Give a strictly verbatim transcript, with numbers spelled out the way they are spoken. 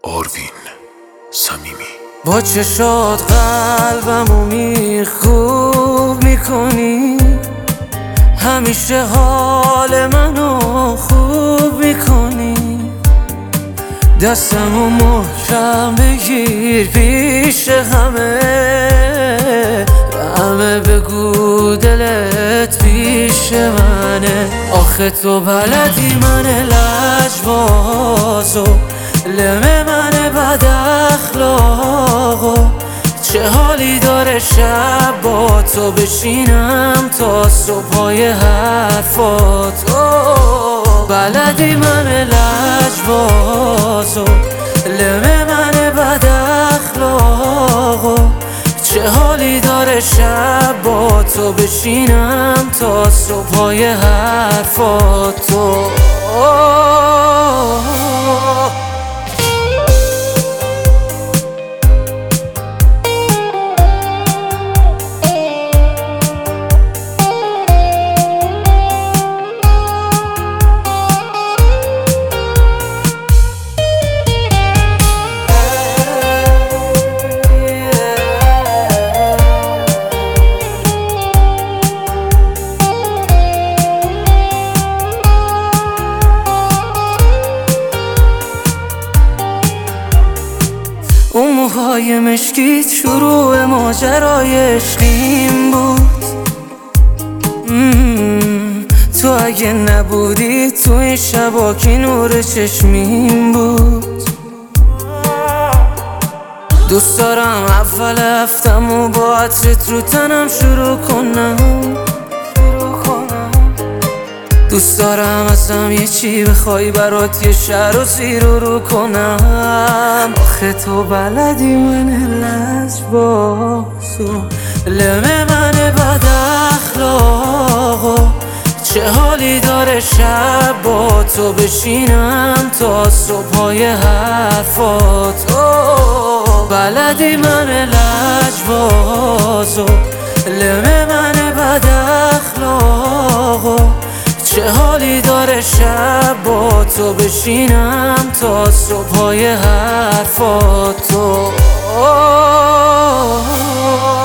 آروین صمیمی. با چشات قلبمو میخوب میکنی، همیشه حال منو خوب میکنی. دستمو محکم بگیر پیش همه، به همه بگو دلت پیش منه. آخه تو بلدی من لجبازو، لمه من بد اخلاقو. چه حالی داره شب با تو بشینم تا صبحای حرفاتو. بلدی من لجبازو، لمه من بد اخلاقو. چه حالی داره شب با تو بشینم تا صبحای حرفاتو. اون موهای مشکیت شروع ماجرای عشقیم بود. تو اگه نبودی تو این شبا که نور چشمیم بود. دوست دارم اول هفتمو با عطرت رو تنم شروع کنم. دوست دارم ازم یه چی بخوای برات یه شهر و زیر رو کنم. آخه تو بلدی من لجبازو، لمه من بد اخلاقو. چه حالی داره شب با تو بشینم تا صبحای حرفاتو. بلدی من لجبازو، لمه من بد اخلاقو. چه حالی داره شب با تو بشینم تا صبحای حرفاتو.